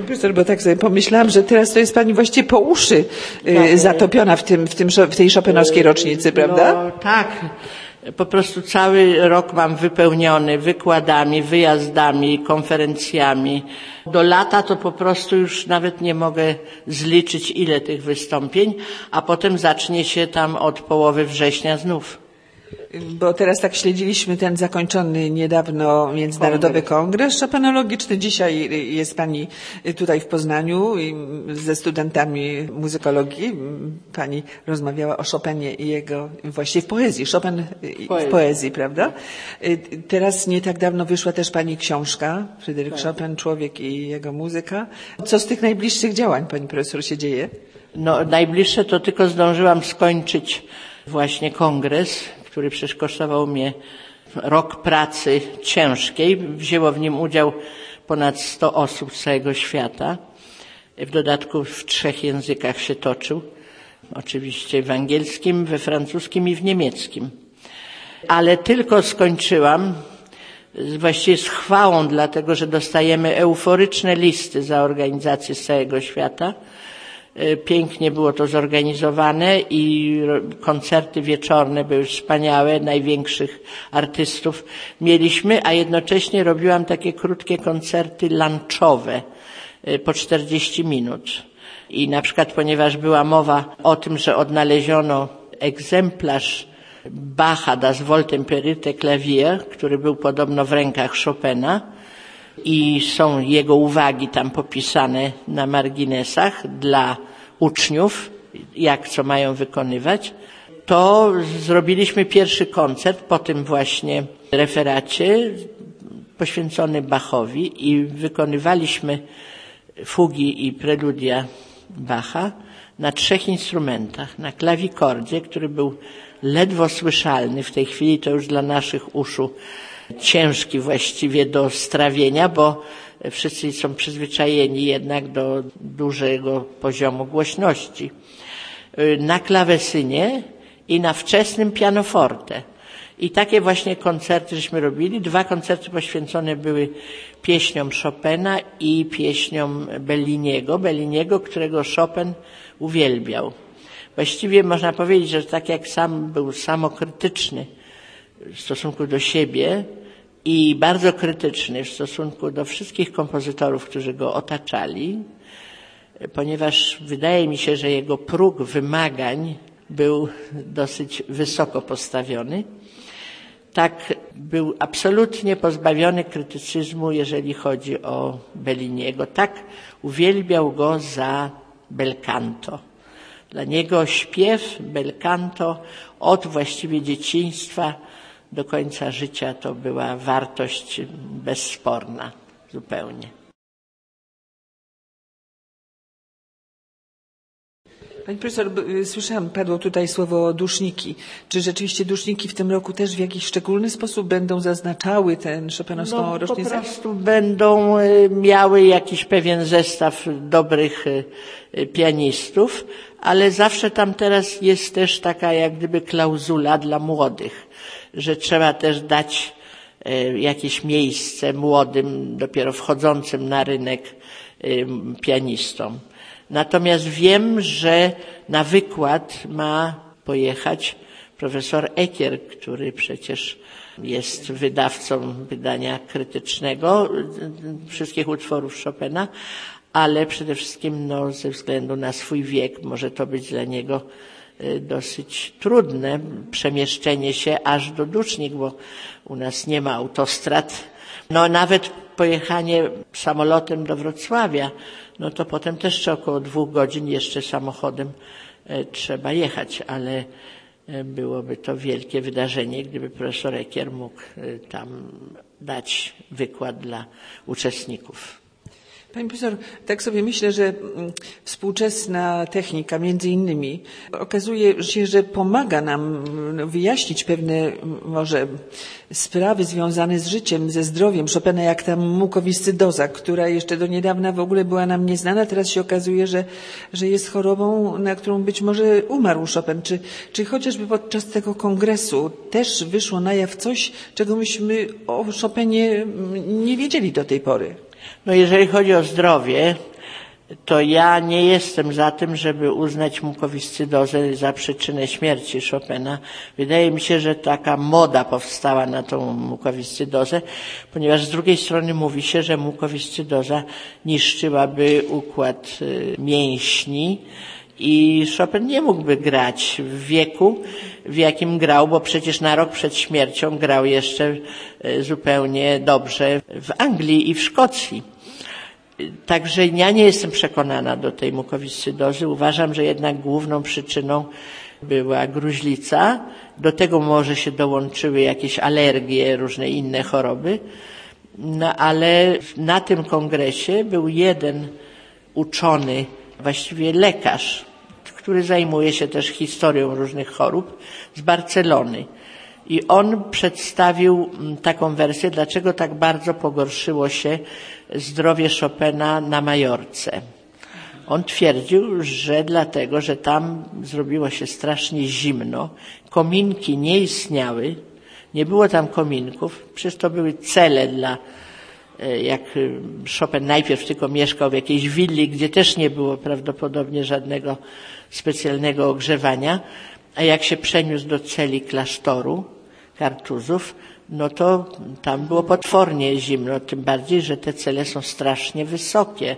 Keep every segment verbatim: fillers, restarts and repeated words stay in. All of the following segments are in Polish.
profesor, bo tak sobie pomyślałam, że teraz to jest pani właściwie po uszy y, tak, zatopiona w, tym, w, tym, w tej chopinowskiej rocznicy, prawda? No tak. Po prostu cały rok mam wypełniony wykładami, wyjazdami, konferencjami. Do lata to po prostu już nawet nie mogę zliczyć, ile tych wystąpień, a potem zacznie się tam od połowy września znów. Bo teraz tak śledziliśmy ten zakończony niedawno Międzynarodowy Kongres Chopinologiczny. Dzisiaj jest pani tutaj w Poznaniu ze studentami muzykologii. Pani rozmawiała o Chopinie i jego, właściwie w poezji, Chopin w poezji, prawda? Teraz nie tak dawno wyszła też pani książka, Fryderyk tak. Chopin, Człowiek i jego muzyka. Co z tych najbliższych działań, pani profesor, się dzieje? No, najbliższe to tylko zdążyłam skończyć właśnie kongres, który przecież kosztował mnie rok pracy ciężkiej. Wzięło w nim udział ponad sto osób z całego świata. W dodatku w trzech językach się toczył. Oczywiście w angielskim, we francuskim i w niemieckim. Ale tylko skończyłam, właściwie z chwałą, dlatego że dostajemy euforyczne listy za organizację z całego świata. Pięknie było to zorganizowane i koncerty wieczorne były wspaniałe, największych artystów mieliśmy, a jednocześnie robiłam takie krótkie koncerty lunchowe po czterdzieści minut. I na przykład, ponieważ była mowa o tym, że odnaleziono egzemplarz Bacha Das Wohltemperierte Klavier, który był podobno w rękach Chopina, i są jego uwagi tam popisane na marginesach dla uczniów, jak co mają wykonywać, to zrobiliśmy pierwszy koncert po tym właśnie referacie poświęcony Bachowi i wykonywaliśmy fugi i preludia Bacha na trzech instrumentach. Na klawikordzie, który był ledwo słyszalny, w tej chwili to już dla naszych uszu ciężki właściwie do strawienia, bo wszyscy są przyzwyczajeni jednak do dużego poziomu głośności. Na klawesynie i na wczesnym pianoforte. I takie właśnie koncerty żeśmy robili. Dwa koncerty poświęcone były pieśniom Chopina i pieśniom Belliniego. Belliniego, którego Chopin uwielbiał. Właściwie można powiedzieć, że tak jak sam był samokrytyczny w stosunku do siebie i bardzo krytyczny w stosunku do wszystkich kompozytorów, którzy go otaczali, ponieważ wydaje mi się, że jego próg wymagań był dosyć wysoko postawiony. Tak był absolutnie pozbawiony krytycyzmu, jeżeli chodzi o Belliniego. Tak uwielbiał go za bel canto. Dla niego śpiew, bel canto od właściwie dzieciństwa do końca życia to była wartość bezsporna zupełnie. Pani profesor, słyszałam, padło tutaj słowo duszniki. Czy rzeczywiście duszniki w tym roku też w jakiś szczególny sposób będą zaznaczały tę chopinowską no, rocznicę? Po prostu będą miały jakiś pewien zestaw dobrych pianistów, ale zawsze tam teraz jest też taka jak gdyby klauzula dla młodych, że trzeba też dać jakieś miejsce młodym, dopiero wchodzącym na rynek pianistom. Natomiast wiem, że na wykład ma pojechać profesor Ekier, który przecież jest wydawcą wydania krytycznego wszystkich utworów Chopina, ale przede wszystkim no, ze względu na swój wiek może to być dla niego dosyć trudne przemieszczenie się aż do Dusznik, bo u nas nie ma autostrad. No nawet pojechanie samolotem do Wrocławia, no to potem też jeszcze około dwóch godzin jeszcze samochodem e, trzeba jechać, ale e, byłoby to wielkie wydarzenie, gdyby profesor Ekier mógł e, tam dać wykład dla uczestników. Pani profesor, tak sobie myślę, że współczesna technika między innymi okazuje się, że pomaga nam wyjaśnić pewne może sprawy związane z życiem, ze zdrowiem Chopina, jak ta mukowiscydoza, która jeszcze do niedawna w ogóle była nam nieznana. Teraz się okazuje, że, że jest chorobą, na którą być może umarł Chopin. Czy, czy chociażby podczas tego kongresu też wyszło na jaw coś, czego myśmy o Chopinie nie wiedzieli do tej pory? No jeżeli chodzi o zdrowie, to ja nie jestem za tym, żeby uznać mukowiscydozę za przyczynę śmierci Chopina. Wydaje mi się, że taka moda powstała na tą mukowiscydozę, ponieważ z drugiej strony mówi się, że mukowiscydoza niszczyłaby układ mięśni i Chopin nie mógłby grać w wieku, w jakim grał, bo przecież na rok przed śmiercią grał jeszcze zupełnie dobrze w Anglii i w Szkocji. Także ja nie jestem przekonana do tej mukowiscydozy. Uważam, że jednak główną przyczyną była gruźlica. Do tego może się dołączyły jakieś alergie, różne inne choroby. No ale na tym kongresie był jeden uczony, właściwie lekarz, który zajmuje się też historią różnych chorób, z Barcelony. I on przedstawił taką wersję, dlaczego tak bardzo pogorszyło się zdrowie Chopina na Majorce. On twierdził, że dlatego, że tam zrobiło się strasznie zimno, kominki nie istniały, nie było tam kominków, przecież to były cele dla, jak Chopin najpierw tylko mieszkał w jakiejś willi, gdzie też nie było prawdopodobnie żadnego specjalnego ogrzewania, a jak się przeniósł do celi klasztoru Kartuzów, no to tam było potwornie zimno, tym bardziej, że te cele są strasznie wysokie.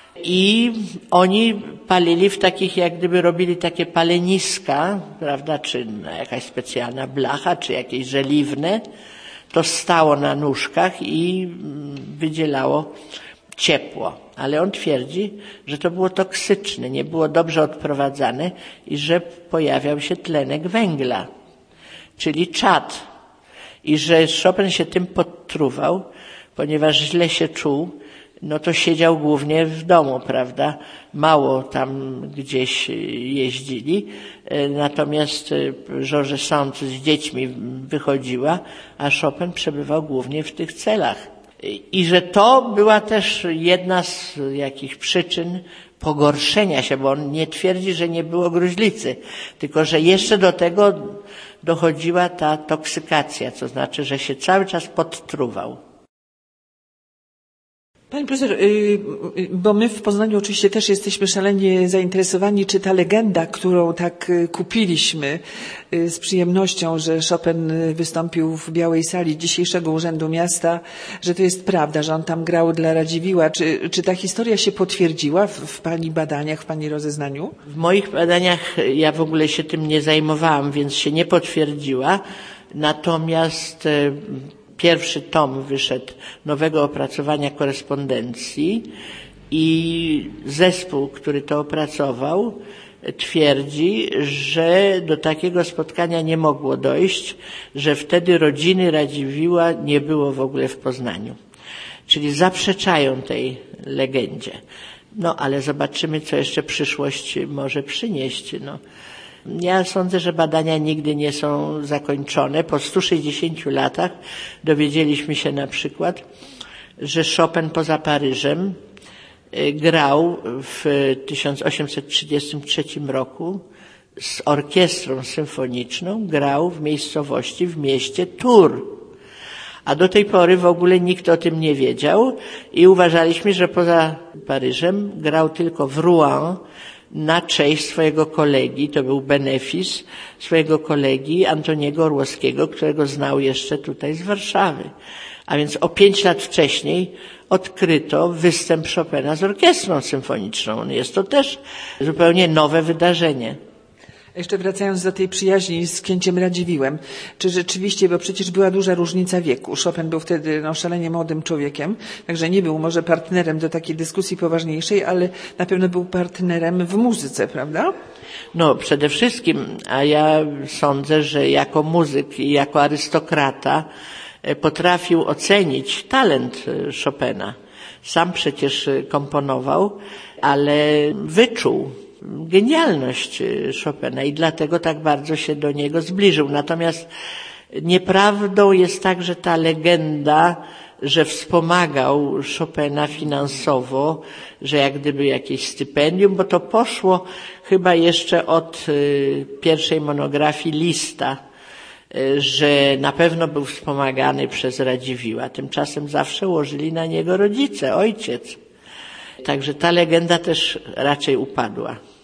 I oni palili w takich, jak gdyby robili takie paleniska, prawda, czy jakaś specjalna blacha, czy jakieś żeliwne, to stało na nóżkach i wydzielało ciepło. Ale on twierdzi, że to było toksyczne, nie było dobrze odprowadzane i że pojawiał się tlenek węgla, czyli czad. I że Chopin się tym podtruwał, ponieważ źle się czuł, no to siedział głównie w domu, prawda? Mało tam gdzieś jeździli, natomiast Georges Sand z dziećmi wychodziła, a Chopin przebywał głównie w tych celach. I że to była też jedna z jakich przyczyn pogorszenia się, bo on nie twierdzi, że nie było gruźlicy, tylko że jeszcze do tego dochodziła ta toksykacja, to znaczy, że się cały czas podtruwał. Pani profesor, bo my w Poznaniu oczywiście też jesteśmy szalenie zainteresowani, czy ta legenda, którą tak kupiliśmy z przyjemnością, że Chopin wystąpił w Białej Sali dzisiejszego Urzędu Miasta, że to jest prawda, że on tam grał dla Radziwiłła. Czy, czy ta historia się potwierdziła w, w Pani badaniach, w Pani rozeznaniu? W moich badaniach ja w ogóle się tym nie zajmowałam, więc się nie potwierdziła. Natomiast pierwszy tom wyszedł nowego opracowania korespondencji i zespół, który to opracował, twierdzi, że do takiego spotkania nie mogło dojść, że wtedy rodziny Radziwiłła nie było w ogóle w Poznaniu. Czyli zaprzeczają tej legendzie. No ale zobaczymy, co jeszcze przyszłość może przynieść. No. Ja sądzę, że badania nigdy nie są zakończone. Po stu sześćdziesięciu latach dowiedzieliśmy się na przykład, że Chopin poza Paryżem grał w tysiąc osiemset trzydziestym trzecim roku z orkiestrą symfoniczną, grał w miejscowości, w mieście Tours. A do tej pory w ogóle nikt o tym nie wiedział i uważaliśmy, że poza Paryżem grał tylko w Rouen, na cześć swojego kolegi, to był benefis swojego kolegi Antoniego Orłowskiego, którego znał jeszcze tutaj z Warszawy. A więc o pięć lat wcześniej odkryto występ Chopina z orkiestrą symfoniczną. Jest to też zupełnie nowe wydarzenie. Jeszcze wracając do tej przyjaźni z księciem Radziwiłłem, czy rzeczywiście, bo przecież była duża różnica wieku. Chopin był wtedy no, szalenie młodym człowiekiem, także nie był może partnerem do takiej dyskusji poważniejszej, ale na pewno był partnerem w muzyce, prawda? No przede wszystkim, a ja sądzę, że jako muzyk i jako arystokrata potrafił ocenić talent Chopina. Sam przecież komponował, ale wyczuł genialność Chopina i dlatego tak bardzo się do niego zbliżył. Natomiast nieprawdą jest także ta legenda, że wspomagał Chopina finansowo, że jak gdyby jakieś stypendium, bo to poszło chyba jeszcze od pierwszej monografii Lista, że na pewno był wspomagany przez Radziwiłła. Tymczasem zawsze łożyli na niego rodzice, ojciec. Także ta legenda też raczej upadła.